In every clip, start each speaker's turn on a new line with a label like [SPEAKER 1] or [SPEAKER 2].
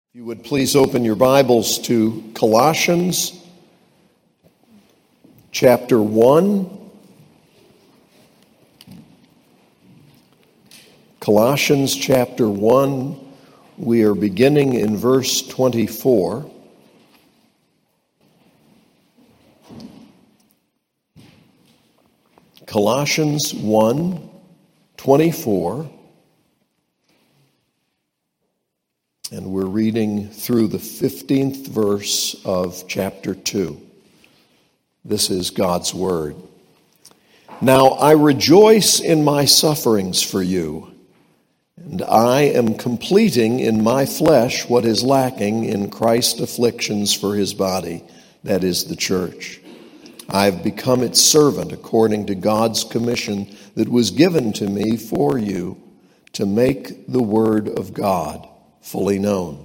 [SPEAKER 1] If you would please open your Bibles to Colossians chapter 1. Colossians chapter 1, we are beginning in verse 24. Colossians 1, 24. And we're reading through the 15th verse of chapter 2. This is God's word. Now I rejoice in my sufferings for you, and I am completing in my flesh what is lacking in Christ's afflictions for his body, that is the church. I have become its servant according to God's commission that was given to me for you to make the word of God fully known.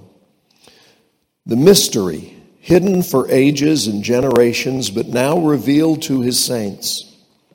[SPEAKER 1] The mystery, hidden for ages and generations, but now revealed to his saints.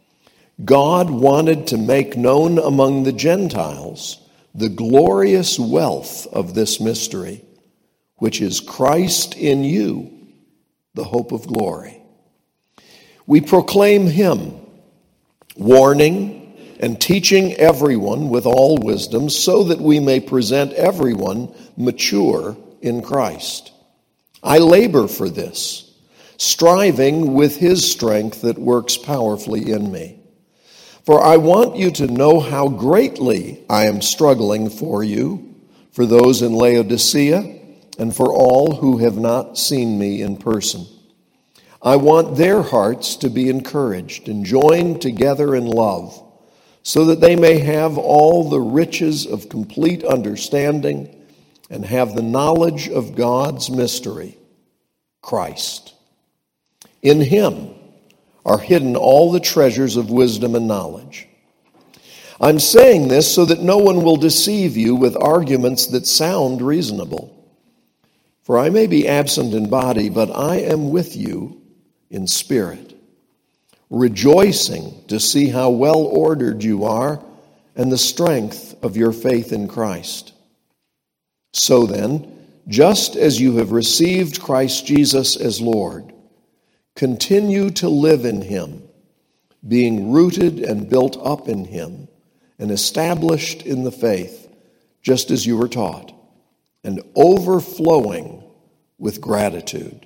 [SPEAKER 1] God wanted to make known among the Gentiles the glorious wealth of this mystery, which is Christ in you, the hope of glory. We proclaim him, warning and teaching everyone with all wisdom, so that we may present everyone mature in Christ. I labor for this, striving with his strength that works powerfully in me. For I want you to know how greatly I am struggling for you, for those in Laodicea, and for all who have not seen me in person. I want their hearts to be encouraged and joined together in love, so that they may have all the riches of complete understanding and have the knowledge of God's mystery, Christ. In him are hidden all the treasures of wisdom and knowledge. I'm saying this so that no one will deceive you with arguments that sound reasonable. For I may be absent in body, but I am with you in spirit, rejoicing to see how well ordered you are and the strength of your faith in Christ. So then, just as you have received Christ Jesus as Lord, continue to live in him, being rooted and built up in him and established in the faith, just as you were taught, and overflowing with gratitude.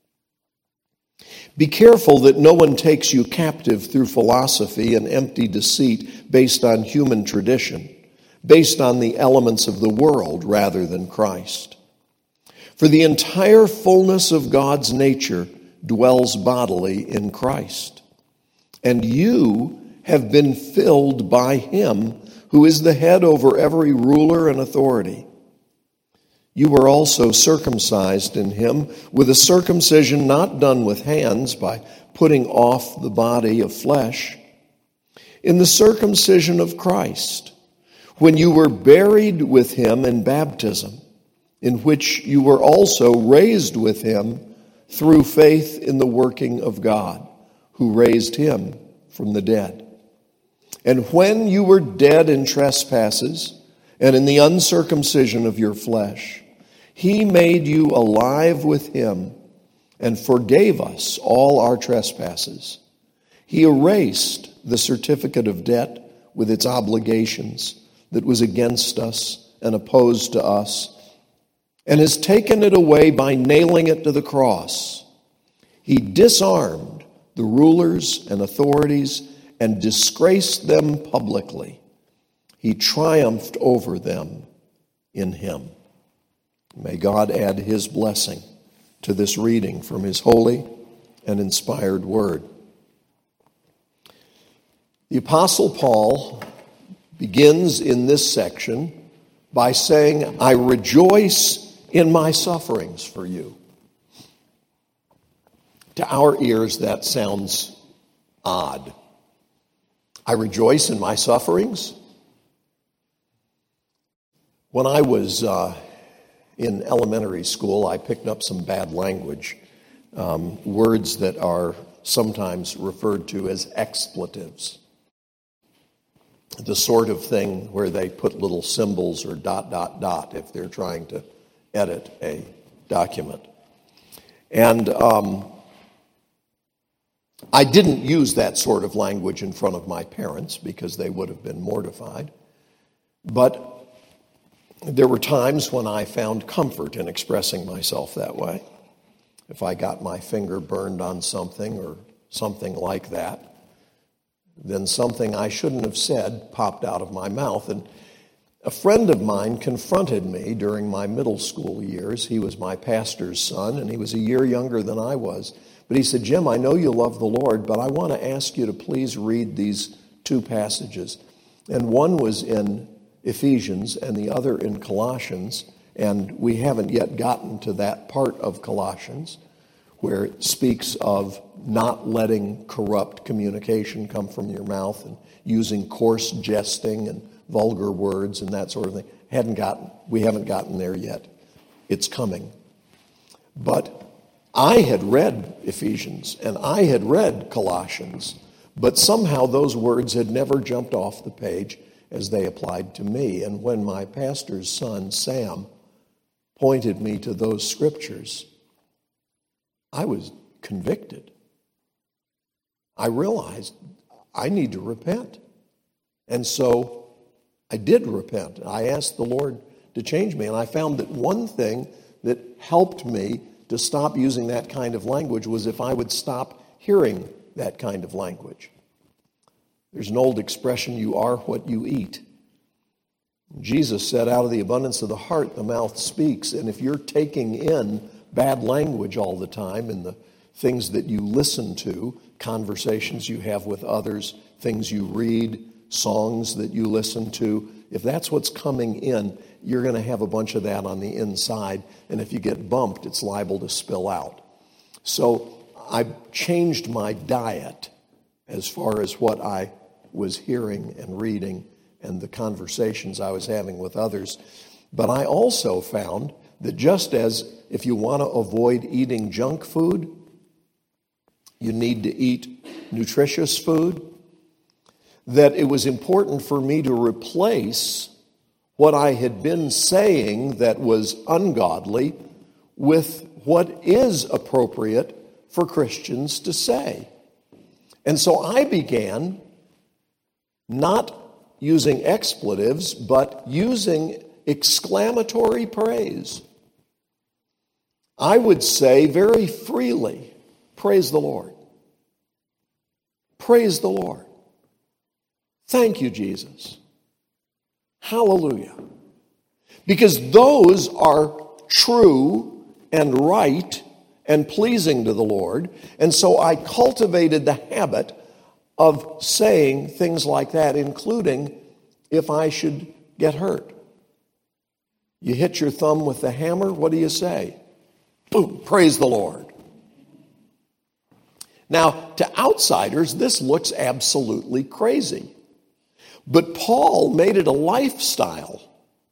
[SPEAKER 1] Be careful that no one takes you captive through philosophy and empty deceit based on human tradition, based on the elements of the world rather than Christ. For the entire fullness of God's nature dwells bodily in Christ. And you have been filled by him who is the head over every ruler and authority. You were also circumcised in him with a circumcision not done with hands by putting off the body of flesh, in the circumcision of Christ, when you were buried with him in baptism, in which you were also raised with him through faith in the working of God, who raised him from the dead. And when you were dead in trespasses and in the uncircumcision of your flesh, he made you alive with him and forgave us all our trespasses. He erased the certificate of debt with its obligations that was against us and opposed to us, and has taken it away by nailing it to the cross. He disarmed the rulers and authorities and disgraced them publicly. He triumphed over them in him. May God add his blessing to this reading from his holy and inspired word. The Apostle Paul begins in this section by saying, I rejoice in my sufferings for you. To our ears, that sounds odd. I rejoice in my sufferings? When I was in elementary school, I picked up some bad language, words that are sometimes referred to as expletives. The sort of thing where they put little symbols or ... if they're trying to edit a document. And I didn't use that sort of language in front of my parents because they would have been mortified. But there were times when I found comfort in expressing myself that way. If I got my finger burned on something or something like that, then something I shouldn't have said popped out of my mouth. And a friend of mine confronted me during my middle school years. He was my pastor's son, and he was a year younger than I was. But he said, "Jim, I know you love the Lord, but I want to ask you to please read these two passages." And one was in Ephesians and the other in Colossians, and we haven't yet gotten to that part of Colossians where it speaks of not letting corrupt communication come from your mouth and using coarse jesting and vulgar words and that sort of thing. We haven't gotten there yet. It's coming. But I had read Ephesians and I had read Colossians, but somehow those words had never jumped off the page as they applied to me. And when my pastor's son, Sam, pointed me to those scriptures, I was convicted. I realized I need to repent. And so I did repent. I asked the Lord to change me. And I found that one thing that helped me to stop using that kind of language was if I would stop hearing that kind of language. There's an old expression, you are what you eat. Jesus said, out of the abundance of the heart, the mouth speaks. And if you're taking in bad language all the time in the things that you listen to, conversations you have with others, things you read, songs that you listen to, if that's what's coming in, you're going to have a bunch of that on the inside. And if you get bumped, it's liable to spill out. So I changed my diet as far as what I was hearing and reading and the conversations I was having with others. But I also found that just as if you want to avoid eating junk food, you need to eat nutritious food, that it was important for me to replace what I had been saying that was ungodly with what is appropriate for Christians to say. And so I began not using expletives, but using exclamatory praise. I would say very freely, praise the Lord. Praise the Lord. Thank you, Jesus. Hallelujah. Because those are true and right and pleasing to the Lord. And so I cultivated the habit of saying things like that, including if I should get hurt. You hit your thumb with the hammer, what do you say? Boom, praise the Lord. Now, to outsiders, this looks absolutely crazy. But Paul made it a lifestyle.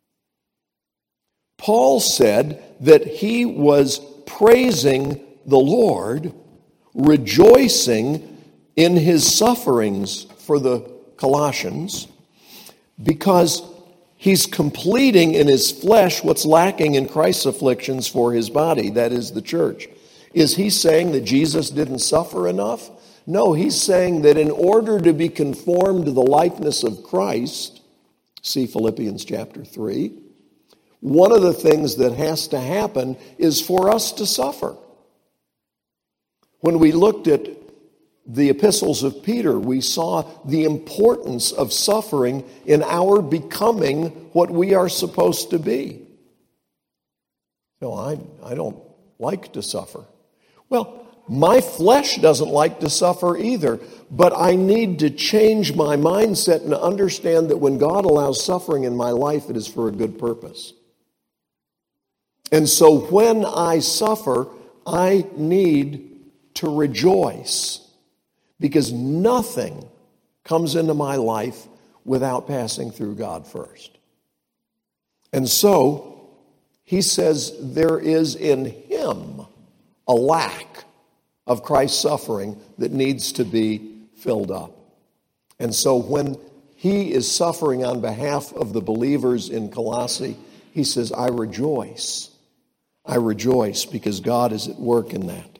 [SPEAKER 1] Paul said that he was praising the Lord, rejoicing in his sufferings for the Colossians, because he's completing in his flesh what's lacking in Christ's afflictions for his body, that is the church. Is he saying that Jesus didn't suffer enough? No, he's saying that in order to be conformed to the likeness of Christ, see Philippians chapter 3, one of the things that has to happen is for us to suffer. When we looked at the epistles of Peter, we saw the importance of suffering in our becoming what we are supposed to be. No, I don't like to suffer. Well, my flesh doesn't like to suffer either, but I need to change my mindset and understand that when God allows suffering in my life, it is for a good purpose. And so when I suffer, I need to rejoice, because nothing comes into my life without passing through God first. And so he says there is in him a lack of Christ's suffering that needs to be filled up. And so when he is suffering on behalf of the believers in Colossae, he says, I rejoice I rejoice because God is at work in that.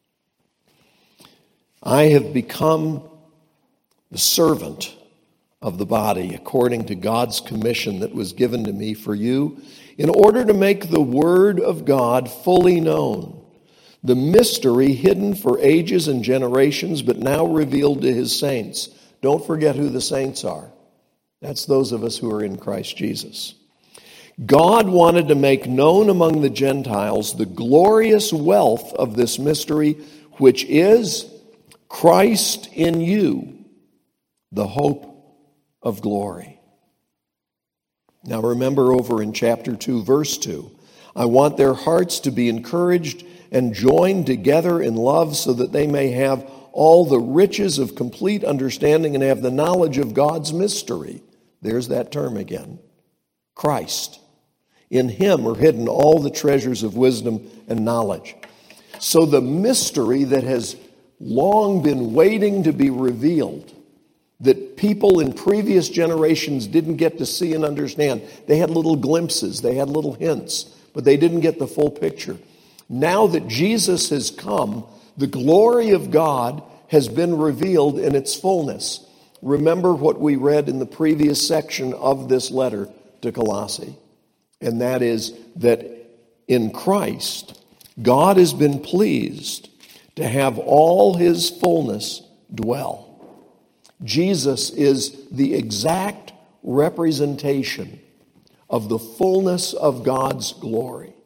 [SPEAKER 1] I have become the servant of the body according to God's commission that was given to me for you in order to make the word of God fully known, the mystery hidden for ages and generations, but now revealed to his saints. Don't forget who the saints are. That's those of us who are in Christ Jesus. God wanted to make known among the Gentiles the glorious wealth of this mystery, which is Christ in you, the hope of glory. Now remember over in chapter 2, verse 2, I want their hearts to be encouraged and joined together in love so that they may have all the riches of complete understanding and have the knowledge of God's mystery. There's that term again. Christ. In him are hidden all the treasures of wisdom and knowledge. So the mystery that has long been waiting to be revealed, that people in previous generations didn't get to see and understand. They had little glimpses, they had little hints, but they didn't get the full picture. Now that Jesus has come, the glory of God has been revealed in its fullness. Remember what we read in the previous section of this letter to Colossae, and that is that in Christ, God has been pleased to have all his fullness dwell. Jesus is the exact representation of the fullness of God's glory.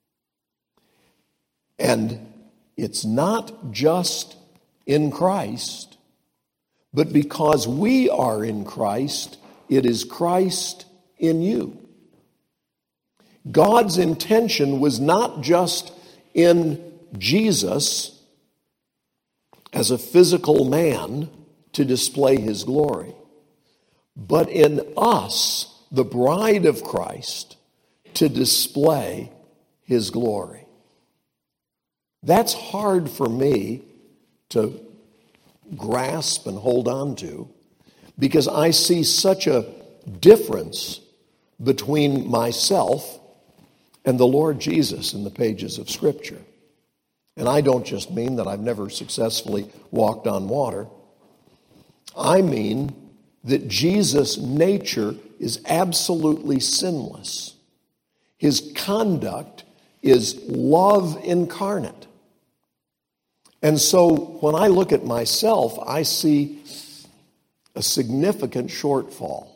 [SPEAKER 1] And it's not just in Christ, but because we are in Christ, it is Christ in you. God's intention was not just in Jesus as a physical man to display his glory, but in us, the bride of Christ, to display his glory. That's hard for me to grasp and hold on to because I see such a difference between myself and the Lord Jesus in the pages of Scripture. And I don't just mean that I've never successfully walked on water. I mean that Jesus' nature is absolutely sinless. His conduct is love incarnate. And so when I look at myself, I see a significant shortfall.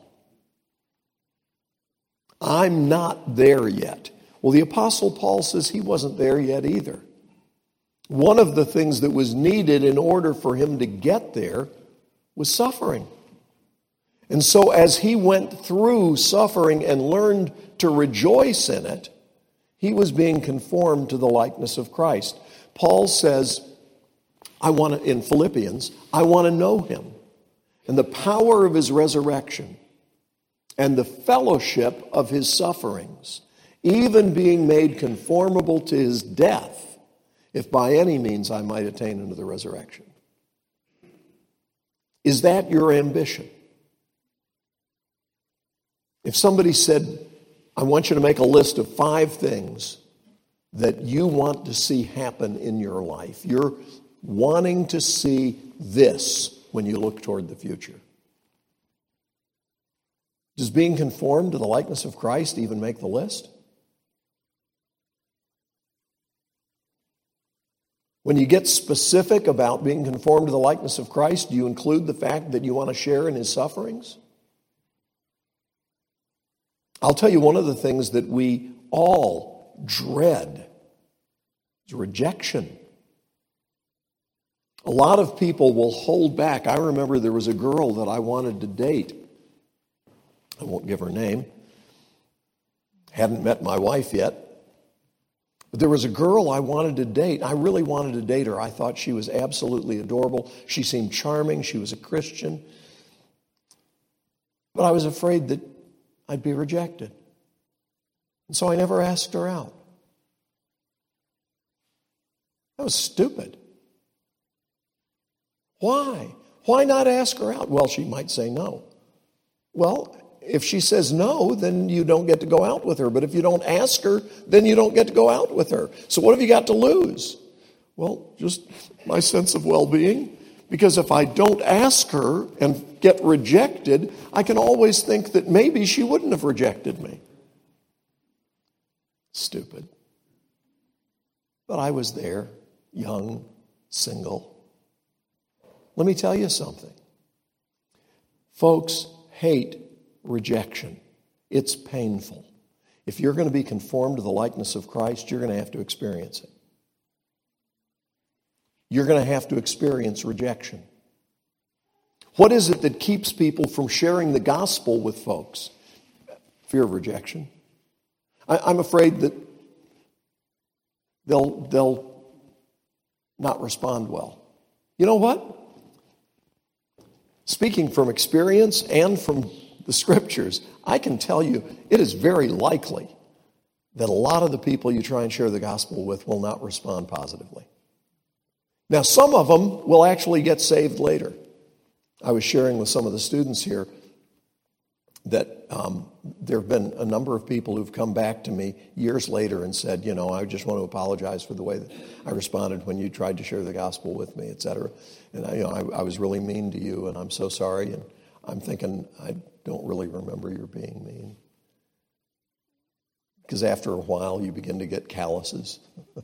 [SPEAKER 1] I'm not there yet. Well, the Apostle Paul says he wasn't there yet either. One of the things that was needed in order for him to get there was suffering. And so as he went through suffering and learned to rejoice in it, he was being conformed to the likeness of Christ. Paul says, in Philippians, I want to know him and the power of his resurrection and the fellowship of his sufferings, even being made conformable to his death, if by any means I might attain unto the resurrection. Is that your ambition? If somebody said, I want you to make a list of 5 things that you want to see happen in your life, you're wanting to see this when you look toward the future. Does being conformed to the likeness of Christ even make the list? When you get specific about being conformed to the likeness of Christ, do you include the fact that you want to share in his sufferings? I'll tell you one of the things that we all dread is rejection. A lot of people will hold back. I remember there was a girl that I wanted to date. I won't give her name. Hadn't met my wife yet. But there was a girl I wanted to date. I really wanted to date her. I thought she was absolutely adorable. She seemed charming. She was a Christian. But I was afraid that I'd be rejected. And so I never asked her out. That was stupid. Why? Why not ask her out? Well, she might say no. Well, if she says no, then you don't get to go out with her. But if you don't ask her, then you don't get to go out with her. So what have you got to lose? Well, just my sense of well-being. Because if I don't ask her and get rejected, I can always think that maybe she wouldn't have rejected me. Stupid. But I was there, young, single. Let me tell you something. Folks hate rejection. It's painful. If you're going to be conformed to the likeness of Christ, you're going to have to experience it. You're going to have to experience rejection. What is it that keeps people from sharing the gospel with folks? Fear of rejection. I'm afraid that they'll not respond well. You know what? Speaking from experience and from the scriptures, I can tell you it is very likely that a lot of the people you try and share the gospel with will not respond positively. Now, some of them will actually get saved later. I was sharing with some of the students here that there have been a number of people who've come back to me years later and said, I just want to apologize for the way that I responded when you tried to share the gospel with me, et cetera. And I was really mean to you, and I'm so sorry. And I'm thinking, I don't really remember your being mean. Because after a while, you begin to get calluses.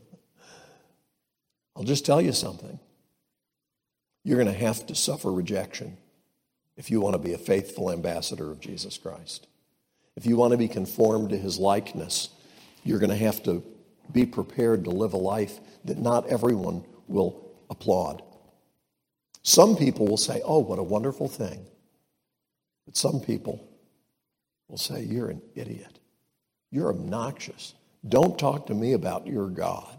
[SPEAKER 1] I'll just tell you something. You're going to have to suffer rejection if you want to be a faithful ambassador of Jesus Christ. If you want to be conformed to his likeness, you're going to have to be prepared to live a life that not everyone will applaud. Some people will say, oh, what a wonderful thing. But some people will say, you're an idiot. You're obnoxious. Don't talk to me about your God.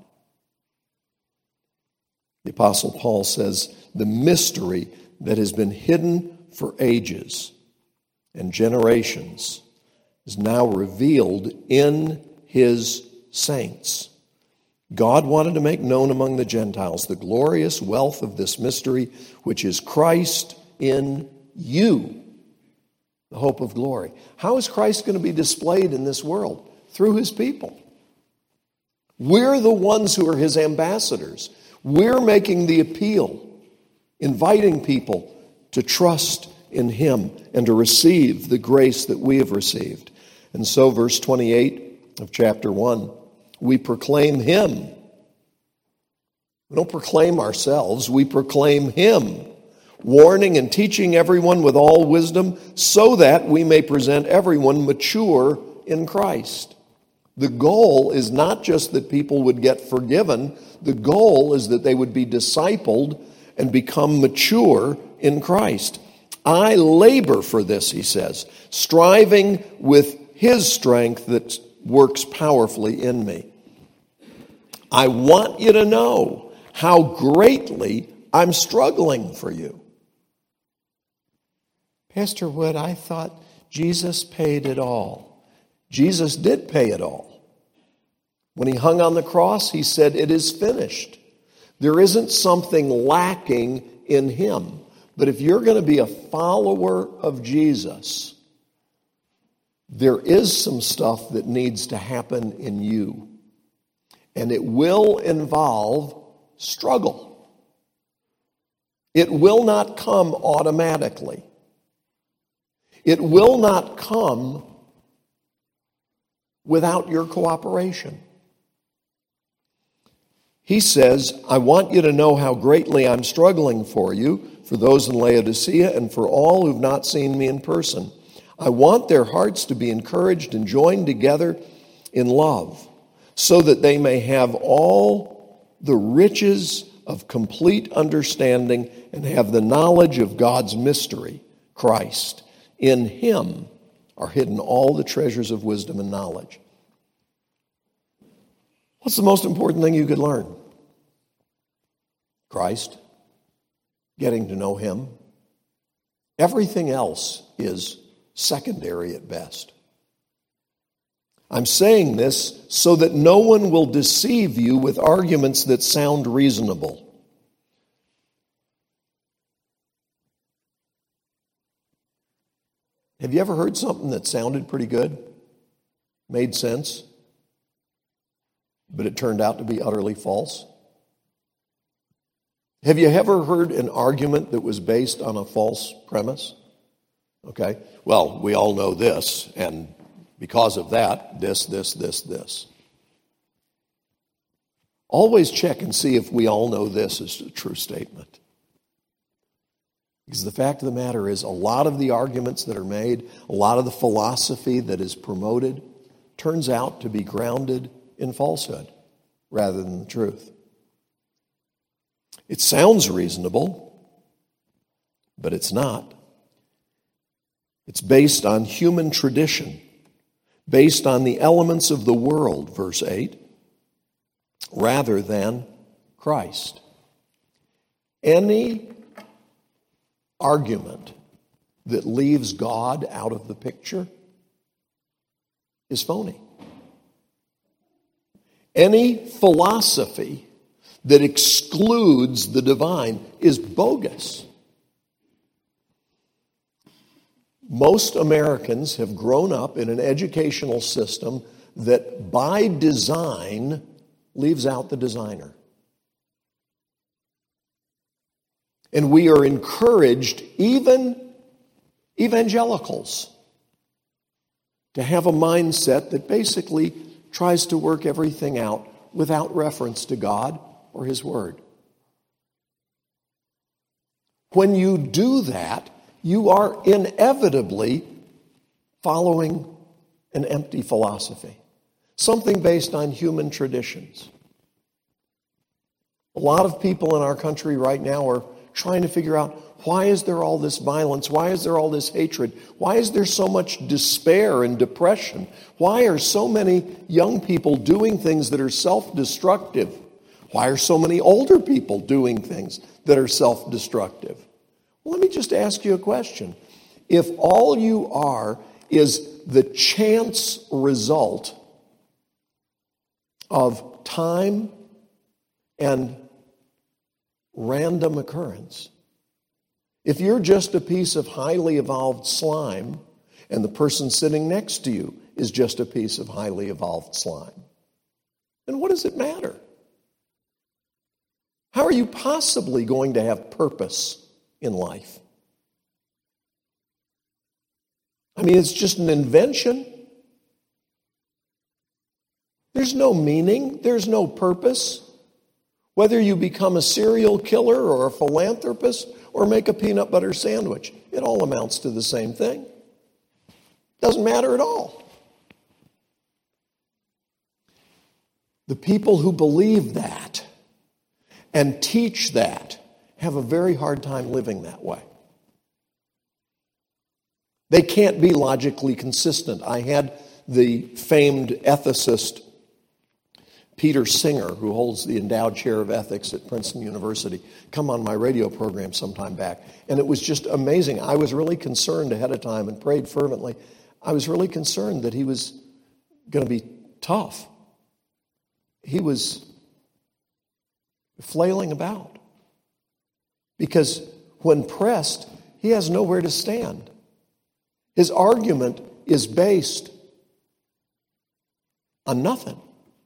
[SPEAKER 1] The Apostle Paul says, the mystery that has been hidden for ages and generations is now revealed in his saints. God wanted to make known among the Gentiles the glorious wealth of this mystery, which is Christ in you, the hope of glory. How is Christ going to be displayed in this world? Through his people. We're the ones who are his ambassadors. We're making the appeal, inviting people to trust in him and to receive the grace that we have received. And so, verse 28 of chapter 1, we proclaim him. We don't proclaim ourselves, we proclaim him, warning and teaching everyone with all wisdom, so that we may present everyone mature in Christ. The goal is not just that people would get forgiven. The goal is that they would be discipled and become mature in Christ. I labor for this, he says, striving with his strength that works powerfully in me. I want you to know how greatly I'm struggling for you. Pastor Wood, I thought Jesus paid it all. Jesus did pay it all. When he hung on the cross, he said, it is finished. There isn't something lacking in him. But if you're going to be a follower of Jesus, there is some stuff that needs to happen in you. And it will involve struggle. It will not come automatically. It will not come without your cooperation. He says, I want you to know how greatly I'm struggling for you, for those in Laodicea and for all who've not seen me in person. I want their hearts to be encouraged and joined together in love, so that they may have all the riches of complete understanding and have the knowledge of God's mystery, Christ. In him are hidden all the treasures of wisdom and knowledge. What's the most important thing you could learn? Christ. Getting to know him. Everything else is secondary at best. I'm saying this so that no one will deceive you with arguments that sound reasonable. Have you ever heard something that sounded pretty good, made sense, but it turned out to be utterly false? Have you ever heard an argument that was based on a false premise? Okay, well, we all know this, and because of that, this. Always check and see if we all know this is a true statement. Because the fact of the matter is, a lot of the arguments that are made, a lot of the philosophy that is promoted, turns out to be grounded in falsehood rather than the truth. It sounds reasonable, but it's not. It's based on human tradition, based on the elements of the world, verse 8, rather than Christ. Any argument that leaves God out of the picture is phony. Any philosophy that excludes the divine is bogus. Most Americans have grown up in an educational system that by design leaves out the designer. And we are encouraged, even evangelicals, to have a mindset that basically tries to work everything out without reference to God or His Word. When you do that, you are inevitably following an empty philosophy, something based on human traditions. A lot of people in our country right now are trying to figure out, why is there all this violence? Why is there all this hatred? Why is there so much despair and depression? Why are so many young people doing things that are self-destructive? Why are so many older people doing things that are self-destructive? Well, let me just ask you a question. If all you are is the chance result of time and random occurrence, if you're just a piece of highly evolved slime and the person sitting next to you is just a piece of highly evolved slime, then what does it matter? How are you possibly going to have purpose in life? I mean, it's just an invention. There's no meaning. There's no purpose. Whether you become a serial killer or a philanthropist or make a peanut butter sandwich, it all amounts to the same thing. Doesn't matter at all. The people who believe that and teach that have a very hard time living that way. They can't be logically consistent. I had the famed ethicist Peter Singer, who holds the endowed chair of ethics at Princeton University, come on my radio program sometime back. And it was just amazing. I was really concerned ahead of time and prayed fervently. I was really concerned that he was going to be tough. He was flailing about. Because when pressed, he has nowhere to stand. His argument is based on nothing.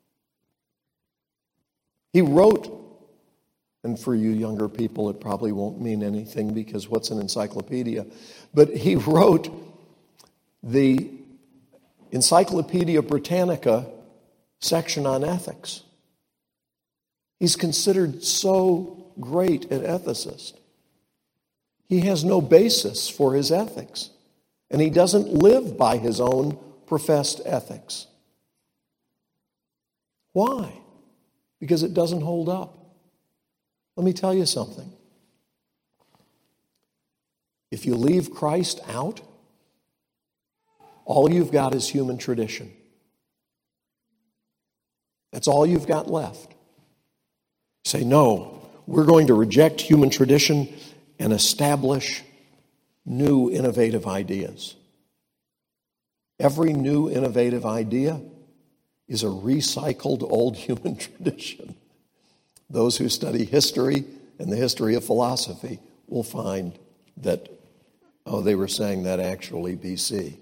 [SPEAKER 1] He wrote, and for you younger people, it probably won't mean anything because what's an encyclopedia? But he wrote the Encyclopedia Britannica section on ethics. He's considered so great an ethicist. He has no basis for his ethics, and he doesn't live by his own professed ethics. Why? Because it doesn't hold up. Let me tell you something. If you leave Christ out, all you've got is human tradition. That's all you've got left. Say, no, we're going to reject human tradition and establish new innovative ideas. Every new innovative idea is a recycled old human tradition. Those who study history and the history of philosophy will find that Oh, they were saying that actually BC.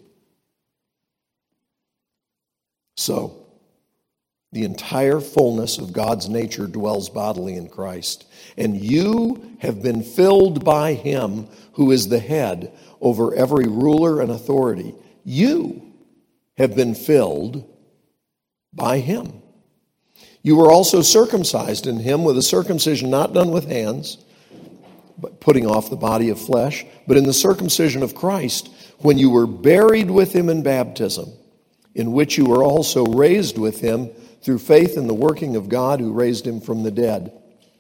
[SPEAKER 1] So, the entire fullness of God's nature dwells bodily in Christ. And you have been filled by him who is the head over every ruler and authority. You have been filled by him. You were also circumcised in him with a circumcision not done with hands, but putting off the body of flesh, but in the circumcision of Christ, when you were buried with him in baptism, in which you were also raised with him through faith in the working of God who raised him from the dead.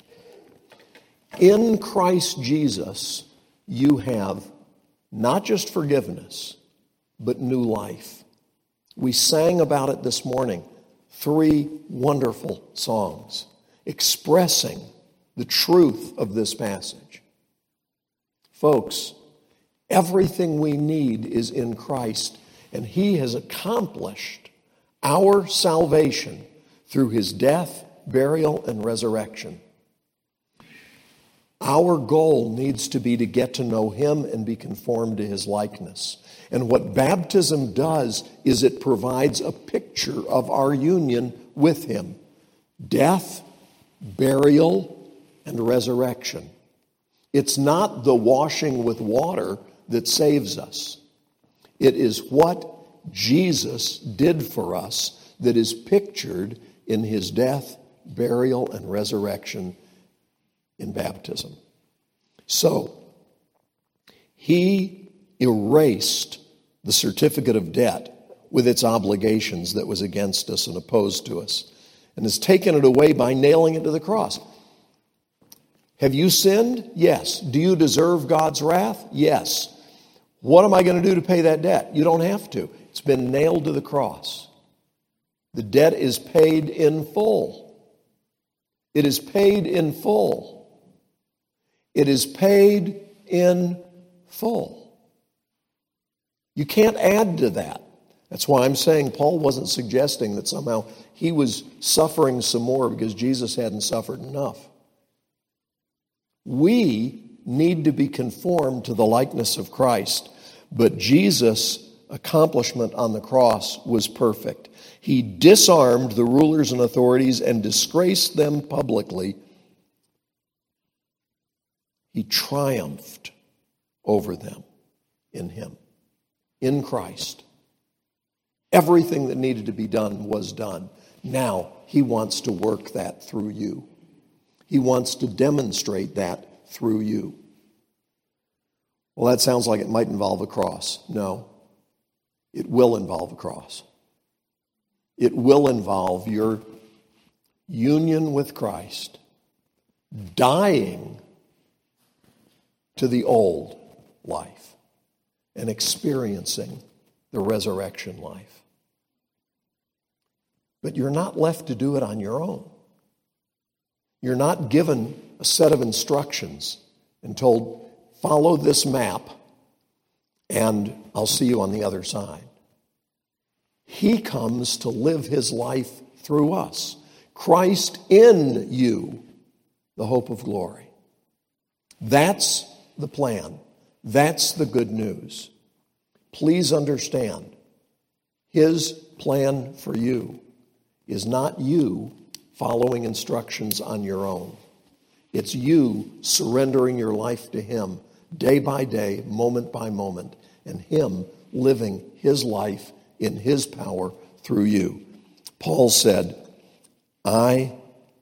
[SPEAKER 1] In Christ Jesus, you have not just forgiveness, but new life. We sang about it this morning. 3 wonderful songs expressing the truth of this passage. Folks, everything we need is in Christ, and he has accomplished our salvation through his death, burial, and resurrection. Our goal needs to be to get to know him and be conformed to his likeness. And what baptism does is it provides a picture of our union with him. Death, burial, and resurrection. It's not the washing with water that saves us. It is what Jesus did for us that is pictured in his death, burial, and resurrection in baptism. So, he erased the certificate of debt with its obligations that was against us and opposed to us, and has taken it away by nailing it to the cross. Have you sinned? Yes. Do you deserve God's wrath? Yes. What am I going to do to pay that debt? You don't have to. It's been nailed to the cross. The debt is paid in full. It is paid in full. It is paid in full. You can't add to that. That's why I'm saying Paul wasn't suggesting that somehow he was suffering some more because Jesus hadn't suffered enough. We need to be conformed to the likeness of Christ, but Jesus' accomplishment on the cross was perfect. He disarmed the rulers and authorities and disgraced them publicly. He triumphed over them in him, in Christ. Everything that needed to be done was done. Now, he wants to work that through you. He wants to demonstrate that through you. Well, that sounds like it might involve a cross. No, it will involve a cross. It will involve your union with Christ, dying to the old life and experiencing the resurrection life. But you're not left to do it on your own. You're not given a set of instructions and told, follow this map and I'll see you on the other side. He comes to live his life through us. Christ in you, the hope of glory. That's the plan. That's the good news. Please understand, his plan for you is not you following instructions on your own. It's you surrendering your life to him day by day, moment by moment, and him living his life in his power through you. Paul said, I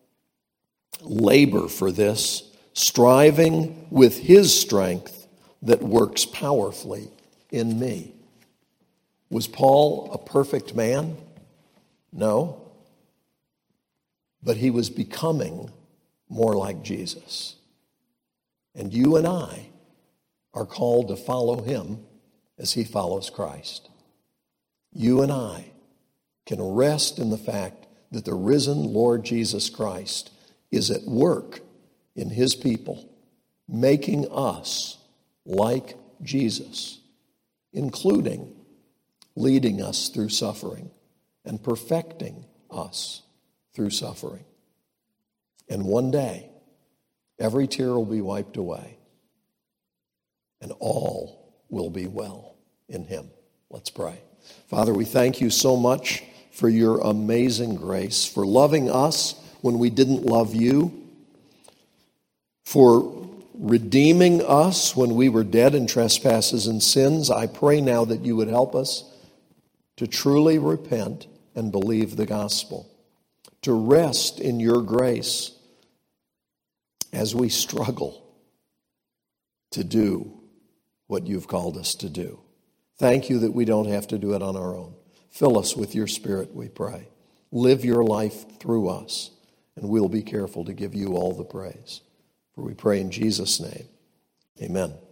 [SPEAKER 1] labor for this, striving with his strength that works powerfully in me. Was Paul a perfect man? No. But he was becoming more like Jesus. And you and I are called to follow him as he follows Christ. You and I can rest in the fact that the risen Lord Jesus Christ is at work in his people, making us like Jesus, including leading us through suffering and perfecting us through suffering. And one day, every tear will be wiped away, and all will be well in him. Let's pray. Father, we thank you so much for your amazing grace, for loving us when we didn't love you, for redeeming us when we were dead in trespasses and sins. I pray now that you would help us to truly repent and believe the gospel, to rest in your grace as we struggle to do what you've called us to do. Thank you that we don't have to do it on our own. Fill us with your Spirit, we pray. Live your life through us, and we'll be careful to give you all the praise. For we pray in Jesus' name. Amen.